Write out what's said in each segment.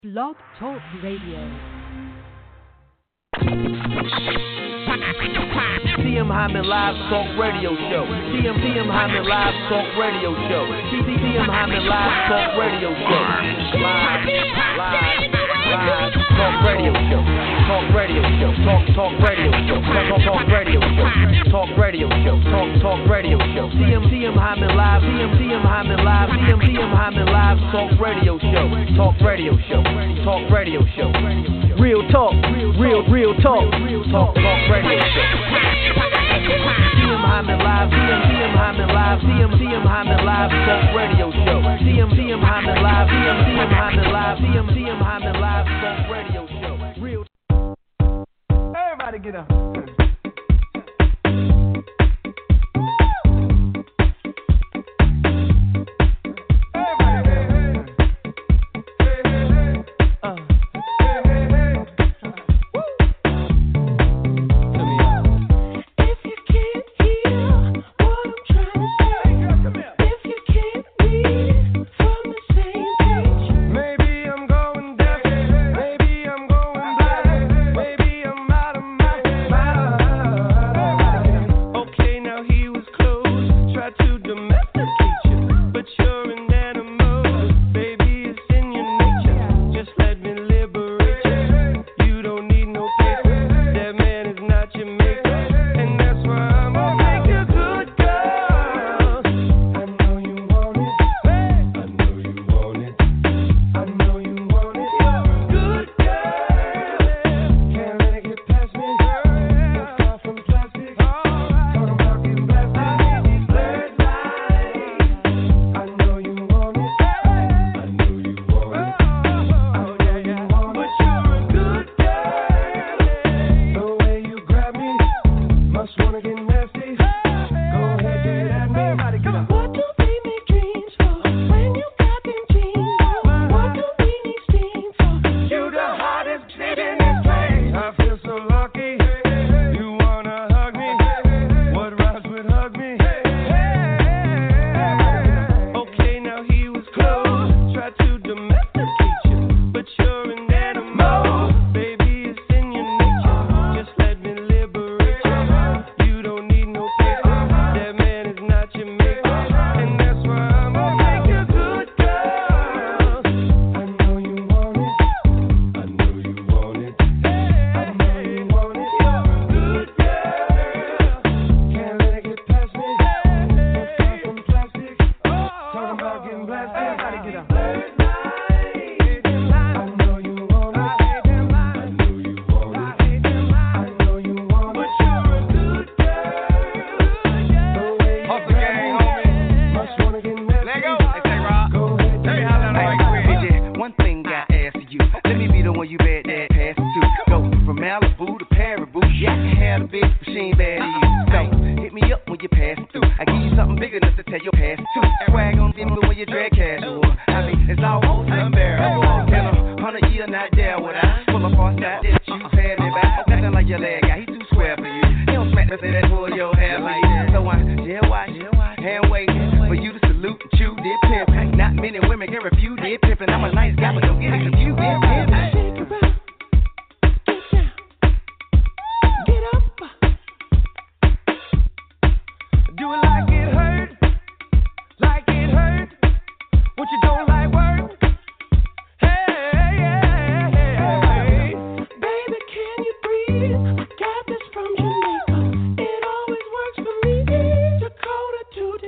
Blog Talk Radio. TM Hyman Live Talk Radio Show. TM Hyman Live Talk Radio Show. TM Hyman Live Talk Radio Show. Live Talk Radio Show. Talk Radio Show. Talk Radio Show. Talk Radio Show. Talk Radio Show. Talk Radio Show. TM Hyman Live. TM Hyman Live. TM Hyman Live Talk Radio Show. Talk Radio Show. Talk Radio Show. Real talk. Real talk. Talk Radio Show. TM Hyman Live. TM Hyman Live. TM Hyman Live Talk Radio Show. TM Hyman Live. TM Hyman Live. TM Hyman Live Talk Radio Show. Real. Everybody get up.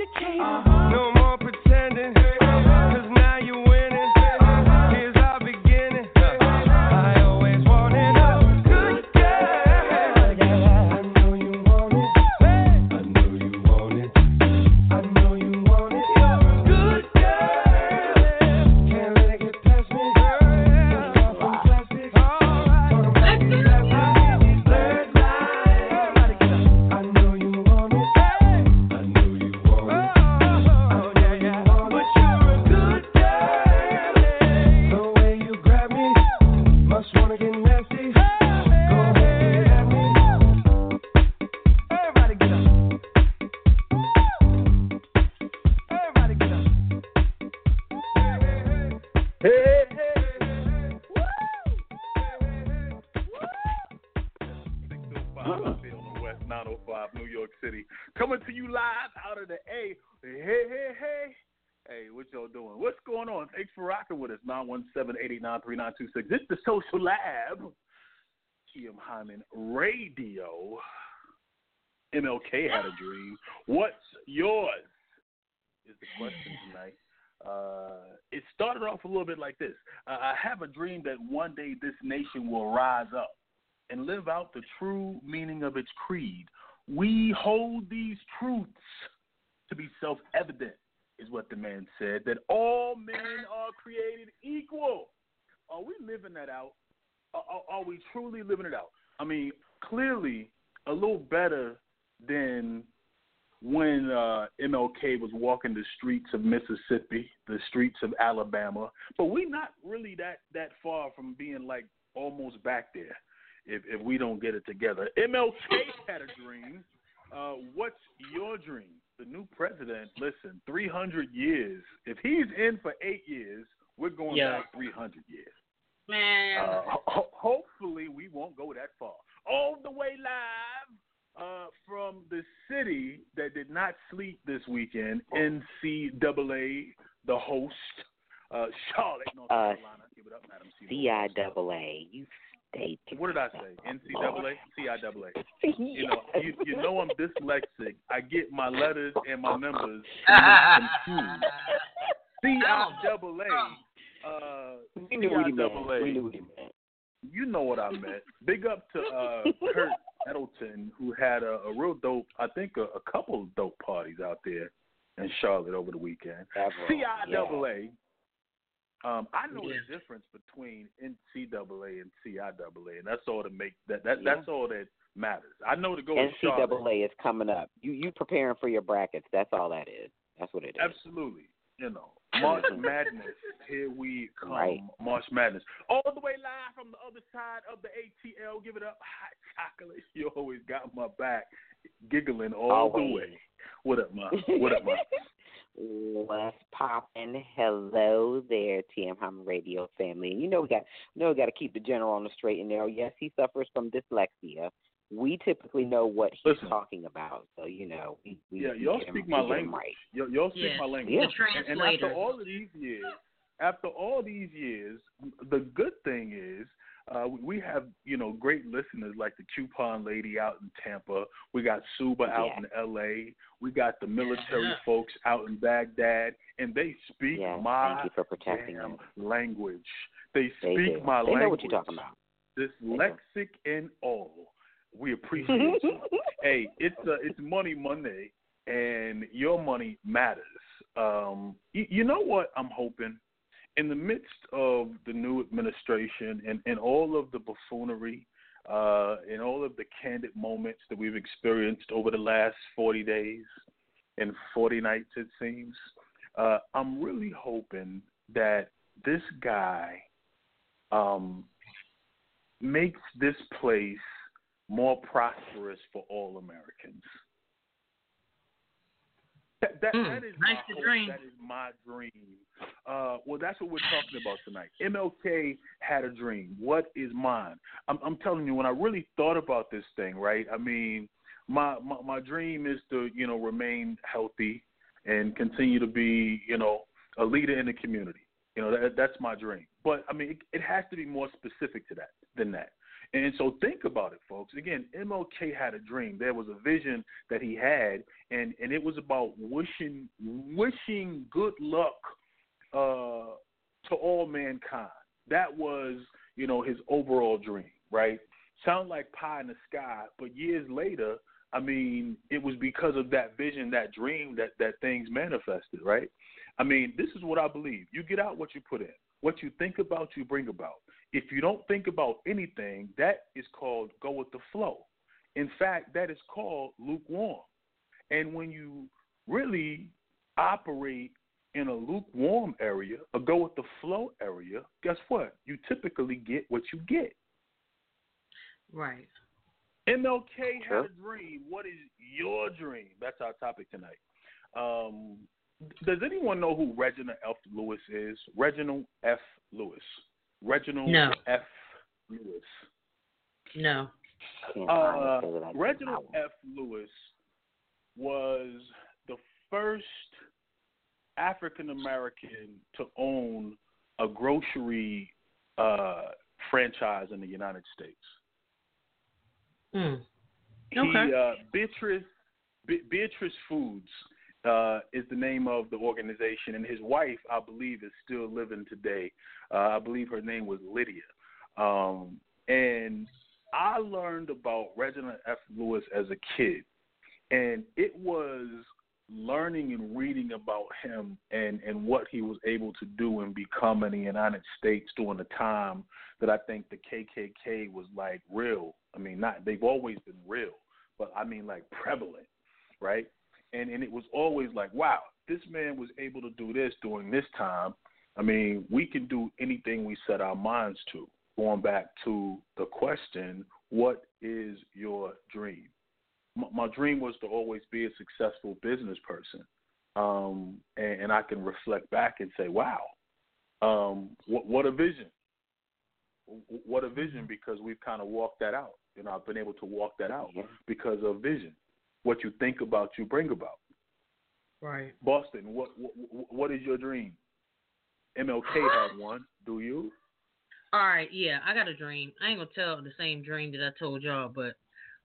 No more pretending, 'cause now you're winning. Here's how I begin. here on the West 905, New York City. Coming to you live out of the A. Hey. Hey, what y'all doing? What's going on? Thanks for rocking with us. 917-889-3926. It's the Social Lab. TM Hyman Radio. MLK had a dream. What's yours? Is the question tonight. It started off a little bit like this. I have a dream that one day this nation will rise up and live out the true meaning of its creed. We hold these truths to be self-evident, is what the man said, that all men are created equal. Are we living that out? Are we truly living it out? I mean, clearly a little better than when MLK was walking the streets of Mississippi, the streets of Alabama. But we're not really that far from being like almost back there if we don't get it together. MLK had a dream. What's your dream? The new president, listen, 300 years. If he's in for 8 years, we're going back 300 years. Man. Hopefully we won't go that far. All the way live from the city that did not sleep this weekend, NCAA, the host, Charlotte, North Carolina. Give it up, Madam CIAA. You stay. What did I say? NCAA? CIAA. You know I'm dyslexic. I get my letters and my numbers confused. CIAA. We knew what he meant. You know what I meant. Big up to Kurt Middleton, who had a real dope, I think a couple of dope parties out there in Charlotte over the weekend. CIAA. I know the difference between NCAA and CIAA, and that's all to make that's all that matters. I know to go with Charlotte. NCAA is coming up. You preparing for your brackets. That's all that is. That's what it is. Absolutely. March Madness. Here we come. Right. March Madness. All the way live from the other side of the ATL. Give it up. Hot chocolate. You always got my back. Giggling all the way. What up, Ma? What's poppin'? Hello there, TM Hyman Radio family. And we got to keep the general on the straight and narrow. Yes, he suffers from dyslexia. We typically know what he's talking about, so y'all speak my language. Right. Y'all speak my language. Yeah. And after all of these years, the good thing is we have great listeners like the Coupon Lady out in Tampa. We got Suba out in L.A. We got the military folks out in Baghdad, and they speak my thank you for protecting them. Language. They speak my language. They know what you're talking about. Dyslexic and all. We appreciate you. Hey, it's Money Monday, and your money matters. You know what I'm hoping? In the midst of the new administration and all of the buffoonery and all of the candid moments that we've experienced over the last 40 days and 40 nights, it seems, I'm really hoping that this guy makes this place more prosperous for all Americans. That is nice my dream. That is my dream. Well, that's what we're talking about tonight. MLK had a dream. What is mine? I'm telling you, when I really thought about this thing, right? I mean, my dream is to remain healthy and continue to be a leader in the community. That's my dream. But I mean, it has to be more specific to that than that. And so think about it, folks. Again, MLK had a dream. There was a vision that he had, and it was about wishing good luck to all mankind. That was, his overall dream, right? Sound like pie in the sky, but years later, I mean, it was because of that vision, that dream, that things manifested, right? I mean, this is what I believe. You get out what you put in. What you think about, you bring about. If you don't think about anything, that is called go with the flow. In fact, that is called lukewarm. And when you really operate in a lukewarm area, a go with the flow area, guess what? You typically get what you get. Right. MLK had a dream. What is your dream? That's our topic tonight. Does anyone know who Reginald F. Lewis is? Reginald F. Lewis. Reginald F. Lewis. No. Reginald F. Lewis was the first African American to own a grocery franchise in the United States. Okay. Beatrice Foods is the name of the organization, and his wife, I believe, is still living today. I believe her name was Lydia. And I learned about Reginald F. Lewis as a kid, and it was learning and reading about him and what he was able to do and become in the United States during the time that I think the KKK was like real. I mean, they've always been real, but I mean like prevalent, right? And it was always like, wow, this man was able to do this during this time. I mean, we can do anything we set our minds to. Going back to the question, what is your dream? My dream was to always be a successful business person. And I can reflect back and say, wow, what a vision. What a vision, because we've kind of walked that out. You know, I've been able to walk that out because of vision. What you think about, you bring about. Right. Boston, what is your dream? MLK had one. Do you? All right, yeah, I got a dream. I ain't gonna tell the same dream that I told y'all, but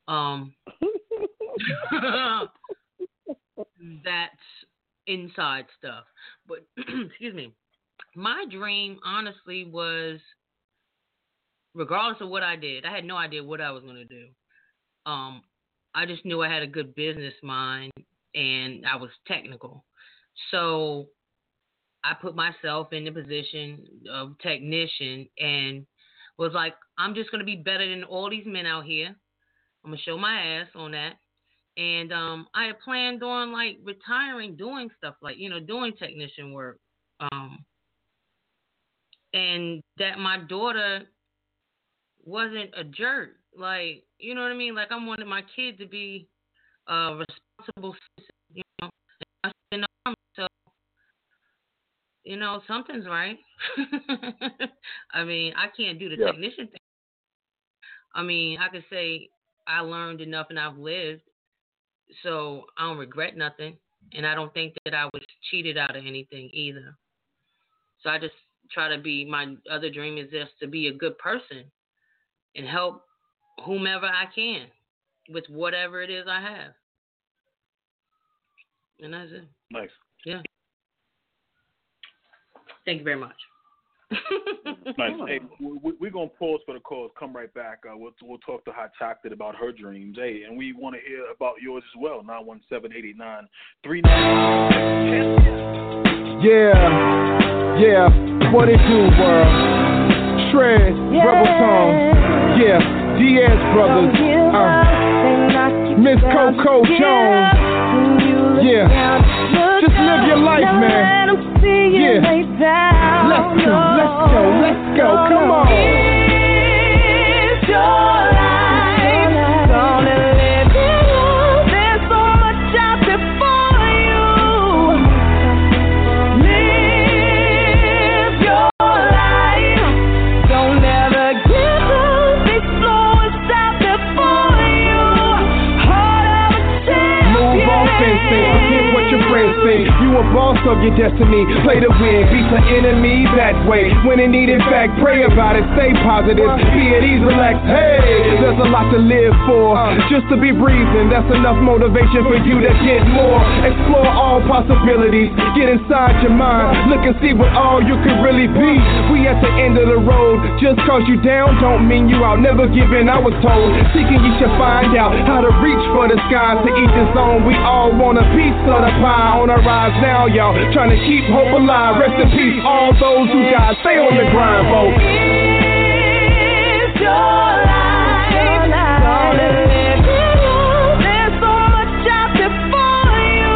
that's inside stuff. But excuse me, my dream honestly was, regardless of what I did, I had no idea what I was gonna do. I just knew I had a good business mind and I was technical, so I put myself in the position of technician and was like, I'm just going to be better than all these men out here. I'm going to show my ass on that. And I had planned on like retiring, doing stuff like, doing technician work. And that my daughter wasn't a jerk. Like, you know what I mean? Like, I wanted my kid to be responsible citizen, I in the army, so something's right. I mean, I can't do the technician thing. I mean, I could say I learned enough and I've lived, so I don't regret nothing. And I don't think that I was cheated out of anything either. So I just try to be, my other dream is just to be a good person and help whomever I can with whatever it is I have. And that's it. Nice. Yeah. Thank you very much. Nice. Hey, we're going to pause for the calls. Come right back. We'll talk to Hot Chocolate about her dreams. Hey, and we want to hear about yours as well. 917-889-39. Yeah. What it do, world? Shred, Rebel Tone. Yeah, Diaz Brothers. Miss Coco Jones. Yeah. Just live your life, man. Yeah. Let's go. Come on. It's your life. Gonna live it up. There's so much out there for you. Live your life. Don't ever give up. Explore what's out there for you. Heart of a champion. Move on, forget what your friends say. You a boss of your destiny. Play to win, beat the enemy that way. When it needed back, pray about it. Stay positive, be at ease, relax. Hey, there's a lot to live for. Just to be breathing, that's enough motivation for you to get more. Explore all possibilities. Get inside your mind. Look and see what all you could really be. We at the end of the road. Just cause you down don't mean you out. Never give in, I was told. Seeking you should find out how to reach for the skies. To each his own. We all want a piece of the pie. On our rise now, y'all. Trying to keep hope alive. Rest in peace, all those who died. Stay on the grind, folks. It's your life. Gonna live it up. There's so much out there for you.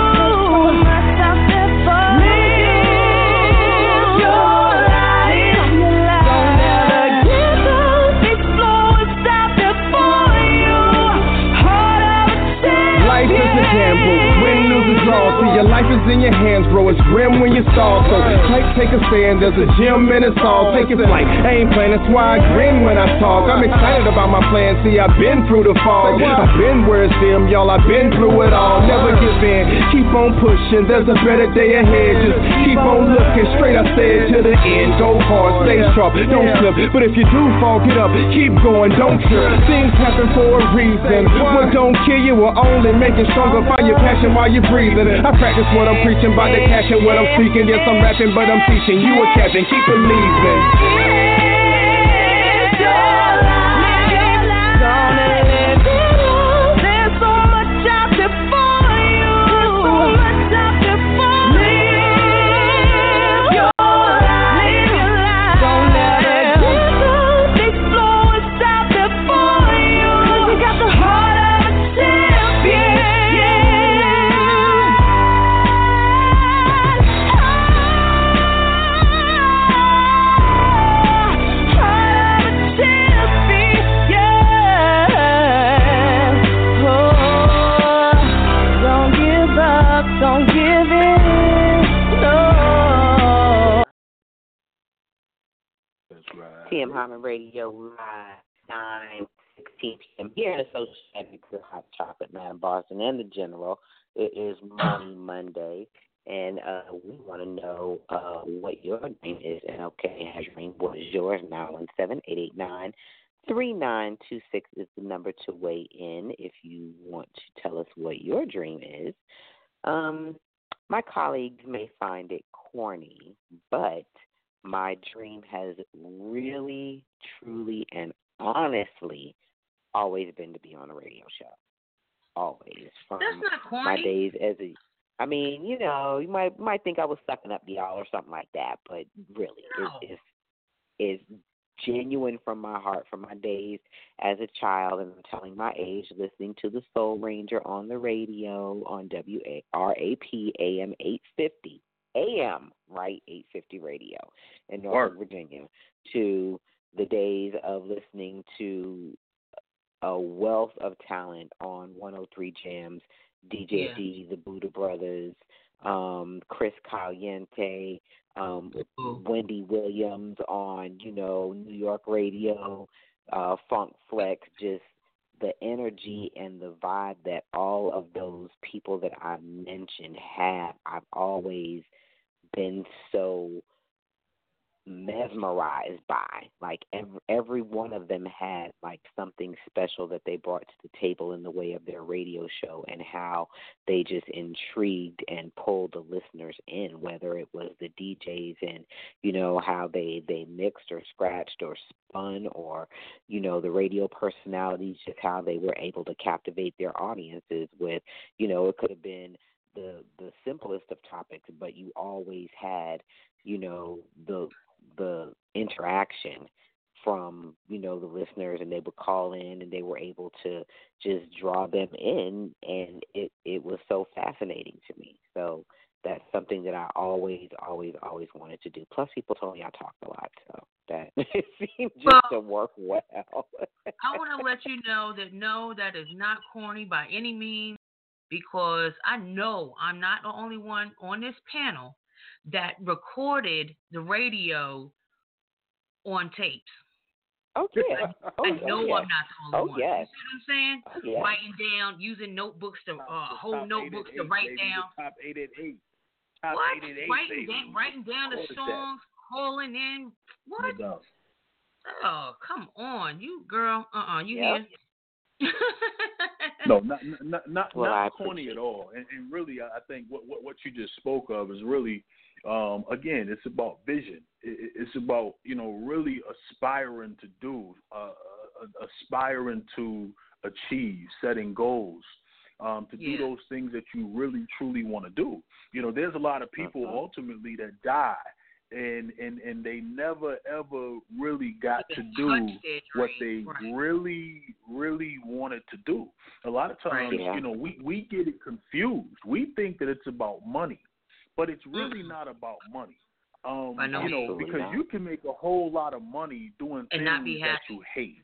Live your life. Don't ever give up. Explore what's out there for you. Heart of a champion. Life is a gamble. Win, lose, or draw. See, your life is in when your hands grow, it's grim when you stall. So take a stand, there's a gym and it's all. Take it flight, I ain't playing, that's why I grin when I talk. I'm excited about my plans, see I've been through the fog. I've been where it's dim, y'all, I've been through it all. Never give in, keep on pushing, there's a better day ahead. Just keep on looking straight, I said, to the end. Go hard, stay sharp, don't slip. But if you do fall, get up, keep going, don't trip. Things happen for a reason. What don't kill you will only make you stronger. Find your passion while you're breathing. I practice what I'm preaching, by the cash and what I'm speaking. Yes, I'm rapping, but I'm teaching. You a captain, keep believing. TM Hyman Radio live 9:16 p.m. here in association with Hot Chocolate Man Boston and the General. It is Monday, and we want to know what your name is. And okay, has your name? What is yours? 917-889-3926 is the number to weigh in if you want to tell us what your dream is. My colleagues may find it corny, but my dream has really, truly, and honestly always been to be on a radio show. Always. From That's not corny. my days as a, I mean, you know, you might think I was sucking up y'all or something like that, but really, No. it's genuine from my heart, from my days as a child, and I'm telling my age, listening to the Soul Ranger on the radio on WRAP AM 850. AM, right, 850 radio in Northern Virginia, to the days of listening to a wealth of talent on 103 Jams, DJ D, the Buddha Brothers, Chris Caliente, Wendy Williams on, New York radio, Funk Flex, just the energy and the vibe that all of those people that I mentioned have. I've always been so mesmerized by. Like every one of them had like something special that they brought to the table in the way of their radio show, and how they just intrigued and pulled the listeners in, whether it was the DJs and how they mixed or scratched or spun, or the radio personalities, just how they were able to captivate their audiences with it could have been the simplest of topics, but you always had the interaction from the listeners, and they would call in and they were able to just draw them in, and it was so fascinating to me. So that's something that I always wanted to do. Plus, people told me I talked a lot, so that it seemed just to work well. I want to let you know that no, that is not corny by any means, because I know I'm not the only one on this panel that recorded the radio on tapes. Oh, yeah. I know I'm not the only one. Yes. You see what I'm saying? Oh, yes. Writing down, using notebooks to whole notebooks to write down. Top 888. What? Writing down the songs, calling in. What? Oh, come on, you girl. You here? No, not corny at all. And really, I think what you just spoke of is really, again, it's about vision. It's about really aspiring to do, aspiring to achieve, setting goals, to do those things that you really truly want to do. There's a lot of people ultimately that die, and they never ever really got to do what they really wanted to do. A lot of times, we get it confused. We think that it's about money, but it's really not about money. Because you can make a whole lot of money doing things that you hate.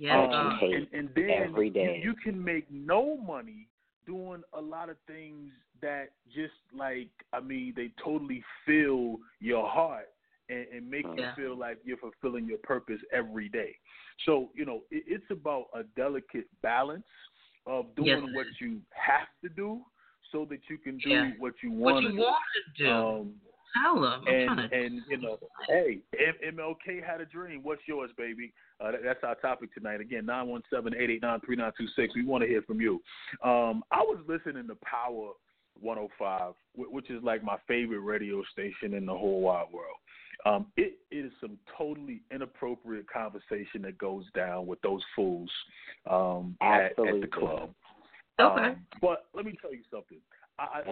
And then every day. You can make no money doing a lot of things that just like, I mean, they totally fill your heart and make you feel like you're fulfilling your purpose every day. So, you know, it's about a delicate balance of doing what you have to do so that you can do what you want to do. Tell them. And you know, hey, MLK had a dream. What's yours, baby? That's our topic tonight. Again, 917-889-3926. We want to hear from you. I was listening to Power 105, which is like my favorite radio station in the whole wide world. It is some totally inappropriate conversation that goes down with those fools at the club. Okay. But let me tell you something. I'm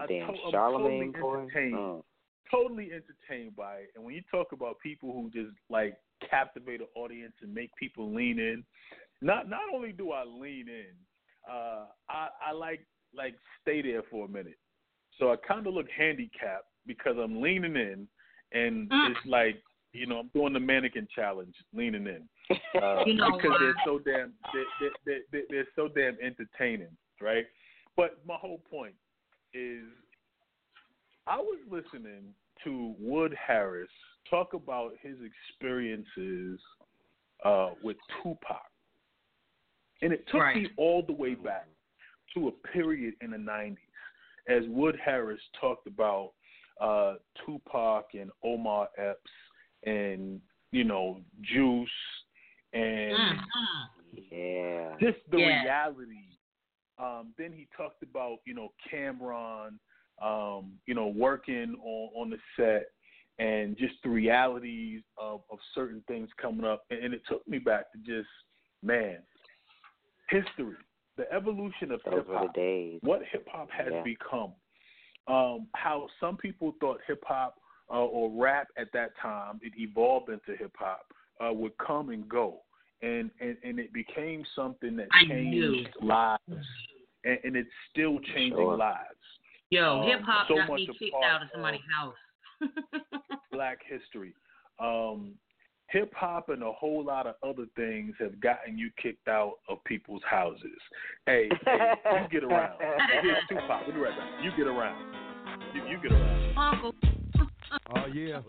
totally entertained by it. And when you talk about people who just like captivate an audience and make people lean in, not only do I lean in, I like stay there for a minute. So I kind of look handicapped because I'm leaning in, and it's like, you know, I'm doing the mannequin challenge, leaning in, because they're so damn entertaining, right? But my whole point is, I was listening to Wood Harris talk about his experiences with Tupac, and it took me all the way back to a period in the 90s, as Wood Harris talked about Tupac and Omar Epps and, you know, Juice and just the reality. Then he talked about, you know, Cameron, you know, working on the set and just the realities of certain things coming up. And it took me back to just, man, history, the evolution of hip-hop, what hip-hop has become, how some people thought hip-hop or rap at that time, it evolved into hip-hop, would come and go. And it became something that changed lives, and it's still changing lives. Yo, hip-hop got me kicked out of somebody's house. Black history. Hip-hop and a whole lot of other things have gotten you kicked out of people's houses. Hey, you get around. Here's Tupac. We'll be right back. You get around. You get around. Uncle. Oh, yeah.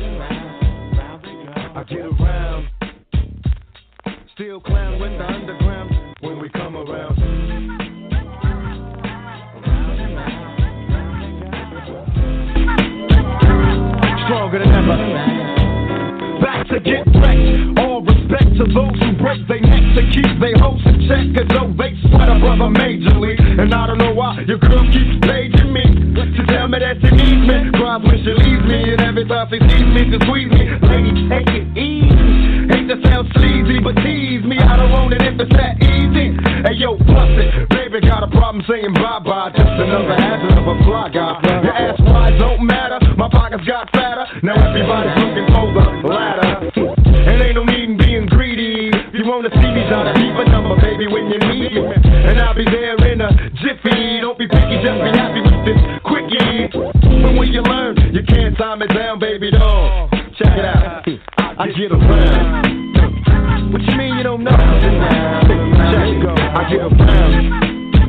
I get around. Still clown with the underground when we come around. Stronger than ever. Back to get wrecked. All respect to those who break their necks to keep their hopes in check. Cause though they sweat a brother majorly. And I don't know why your girl keeps paging me to tell me that she needs me. Cries when she leaves me, and every time she sees me to squeeze me. Lady, take it easy. Hate to sound sleazy, but tease me. I don't want it if it's that easy. Hey yo, bust it. Baby got a problem saying bye-bye. Just another hazard of a fly guy. Your ass wide don't matter. My pockets got fatter. Now everybody's looking for the ladder. And ain't no need in being greedy. If you wanna see me, try to leave a number, baby, when you need me. And I'll be there in a jiffy. Don't be picky, just be happy with this quickie. But when you learn, you can't time it down, baby doll. Check it out. I get around. What you mean you don't know? Check it go. I get around.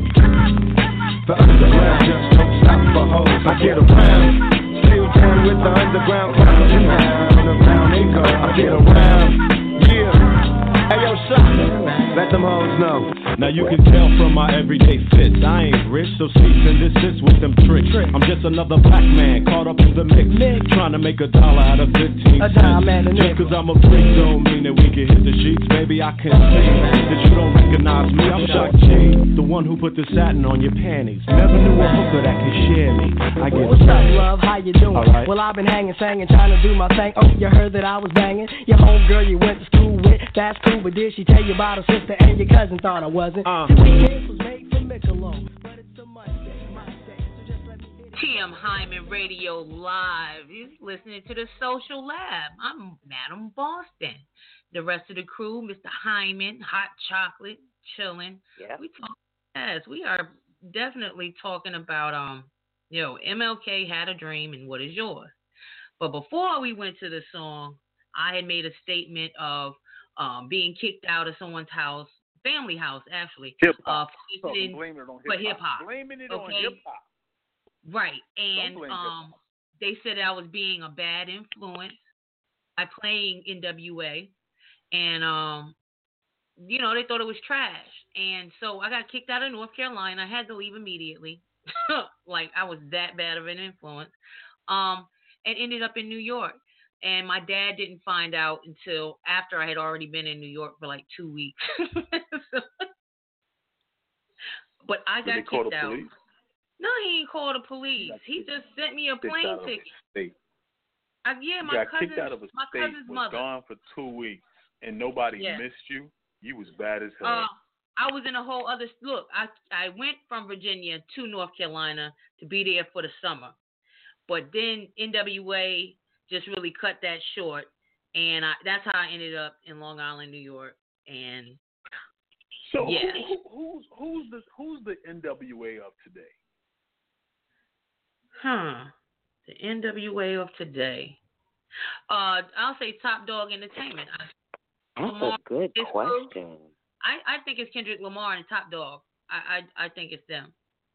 The underground just don't stop for hoes. I get around. Still down with the underground. Around and go. I get around. Yeah. Hey yo, shot. Let them hoes know. Now you can tell from my everyday fits, I ain't rich, so cease and desist with them tricks. I'm just another black man caught up in the mix, trying to make $1 out of 15 cents. Just cause I'm a freak don't mean that we can hit the sheets. Baby, I can see that you don't recognize me. I'm Shock G, the one who put the satin on your panties. Never knew a hooker that could share me. I get What's up, love? How you doing? Right. Well, I've been hanging, singing, trying to do my thing. Oh, you heard that I was banging? Your homegirl you went to school with, that's cool, but did she tell you about her sister and your cousin thought I wasn't? Was made for Michelob, but it's a Monday, so just let me TM Hyman Radio Live. You're listening to the Social Lab. I'm Madam Boston. The rest of the crew, Mr. Hyman, Hot Chocolate, chilling. Yeah. We are definitely talking about MLK had a dream and what is yours. But before we went to the song, I had made a statement of being kicked out of someone's house. Family house, actually. Hip-hop. Blaming it on hip-hop. Blaming it on hip-hop. Right. And they said I was being a bad influence by playing NWA. And, they thought it was trash. And so I got kicked out of North Carolina. I had to leave immediately. Like, I was that bad of an influence. And ended up in New York. And my dad didn't find out until after I had already been in New York for like 2 weeks. But I got kicked out. Police? No, he didn't call the police. He just sent me a plane ticket. My kicked out of a state, was mother. Gone for 2 weeks, and nobody missed you. You was bad as hell. I was in a whole other look. I went from Virginia to North Carolina to be there for the summer, but then NWA just really cut that short, and that's how I ended up in Long Island, New York. And so, who's the NWA of today? The NWA of today. I'll say Top Dog Entertainment. That's a good question. I think it's Kendrick Lamar and Top Dog. I think it's them.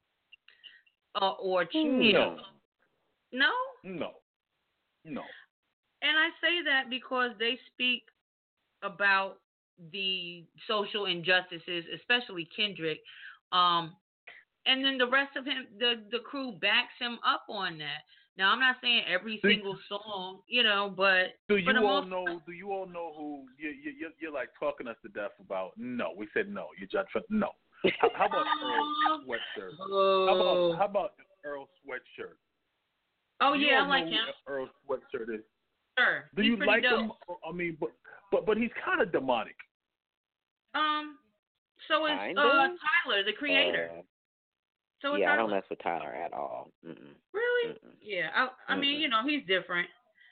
Or Chico. No? No. And I say that because they speak about the social injustices, especially Kendrick. And then the rest of him, the crew backs him up on that. Now, I'm not saying every single song, but do you all know who you're like talking us to death about? No, we said no. You just no. How about Earl Sweatshirt? How about Earl Sweatshirt? Oh yeah, I like him. Earl Sweatshirt is. Sure. Do you like him? I mean, but he's kind of demonic. So is Tyler, the creator. So yeah, I don't mess with Tyler at all. Mm-mm. Really? Mm-mm. Yeah. I mean, he's different.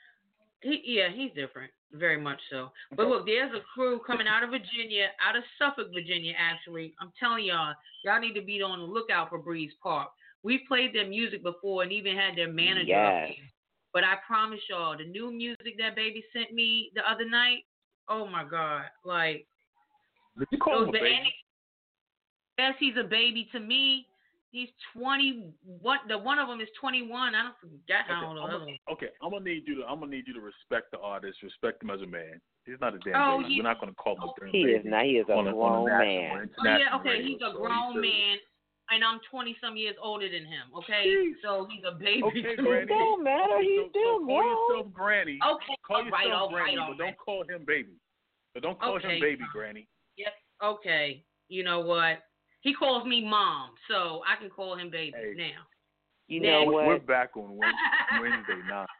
He's different, very much so. But look, there's a crew coming out of Virginia, out of Suffolk, Virginia. Actually, I'm telling y'all need to be on the lookout for Breeze Park. We've played their music before and even had their manager up here. But I promise y'all, the new music that baby sent me the other night, oh my God, like. Did you call him a baby? Yes, he's a baby to me. He's 20. The one of them is 21. I don't forget how old the other one. Okay, I'm gonna need you to respect the artist, respect him as a man. He's not a damn baby. We're not gonna call him a damn baby. He is not. He is a grown man. He's a grown man, and I'm 20 some years older than him. Okay, so he's a baby. Okay, Granny. It don't matter. He's still grown. Call yourself Granny. Okay, call yourself Granny, but don't call him baby. But don't call him baby, Granny. Yes. Okay. You know what? He calls me mom, so I can call him baby now. You know what? We're back on Wednesday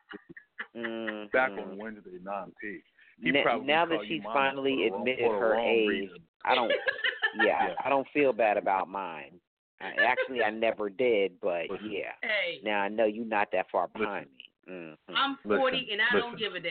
9. Back on Wednesday 9 p. Now that she's finally admitted her age, I don't feel bad about mine. I never did, but yeah. Hey. Now I know you're not that far behind me. Mm-hmm. I'm 40 and I don't give a damn.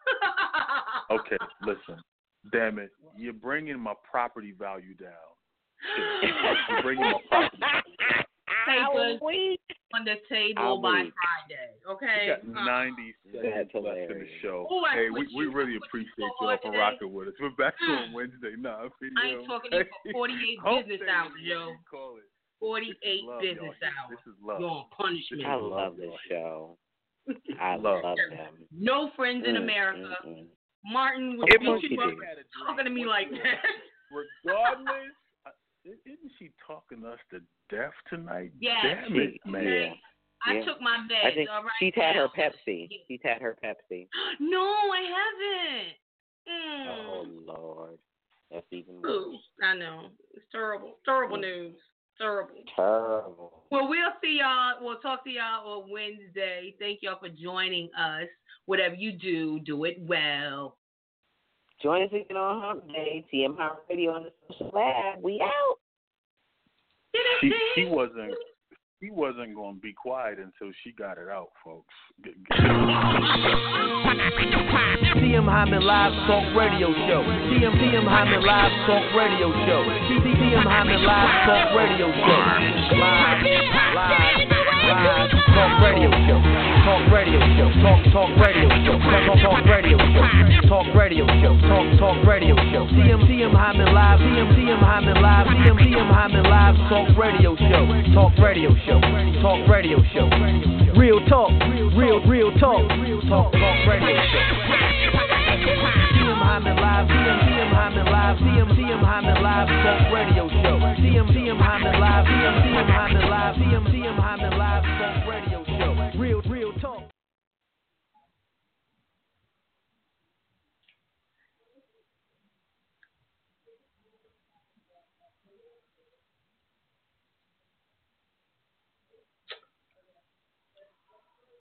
Okay, listen. Damn it, you're bringing my property value down. You're bringing my property papers on the table by Friday, okay? We got 90 seconds left in the show. Hey, we really appreciate y'all for rocking with us. We're back on Wednesday 9 p.m. I ain't talking to you for 48 business hours, yo. 48 business hours. This is love. You're on punishment. I love this show. I love them. No friends in America. Martin was talking to me like that. Regardless, isn't she talking us to death tonight? Yeah, damn it, man. I took my meds. I think she's had her Pepsi. She's had her Pepsi. No, I haven't. Oh Lord, that's even worse. I know. It's terrible. Terrible news. Terrible. Well, we'll see y'all. We'll talk to y'all on Wednesday. Thank y'all for joining us. Whatever you do it well. Join us again on Hump Day. TM High Radio on the Social Lab. We out. She wasn't going to be quiet until she got it out, folks. TM Hyman Live Talk Radio Show. TM Hyman Live Talk Radio Show. TM Hyman Live Talk Radio Show. Live. Live Talk Radio Show. Talk Radio Show. Talk Radio Show. Talk Radio Show. Talk Radio Show. Talk Radio Show. TM Hyman Live. TM Hyman Live. TM Hyman Live. Talk Radio Show. Talk Radio Show. Talk Radio Show. Real talk. Real talk. Talk Radio Show. TM Hyman Live. TM Hyman Live. TM Hyman Live. Talk Radio Show. TM Hyman Live. TM Hyman Live. TM Hyman